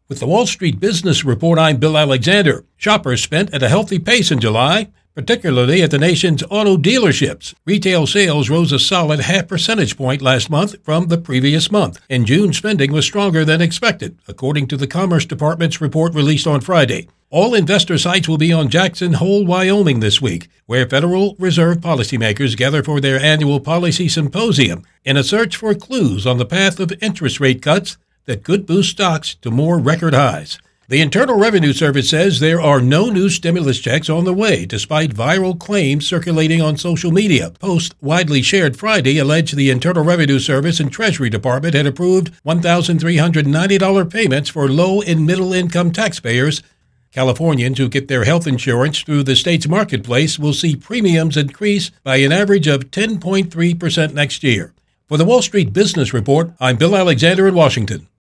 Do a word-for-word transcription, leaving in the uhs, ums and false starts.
With the Wall Street Business Report, I'm Bill Alexander. Shoppers spent at a healthy pace in July, particularly at the nation's auto dealerships. Retail sales rose a solid half percentage point last month from the previous month, and June spending was stronger than expected, according to the Commerce Department's report released on Friday. All investor sites will be on Jackson Hole, Wyoming this week, where Federal Reserve policymakers gather for their annual policy symposium in a search for clues on the path of interest rate cuts that could boost stocks to more record highs. The Internal Revenue Service says there are no new stimulus checks on the way, despite viral claims circulating on social media. Posts widely shared Friday alleged the Internal Revenue Service and Treasury Department had approved one thousand three hundred ninety dollars payments for low and middle income taxpayers. Californians who get their health insurance through the state's marketplace will see premiums increase by an average of ten point three percent next year. For the Wall Street Business Report, I'm Bill Alexander in Washington.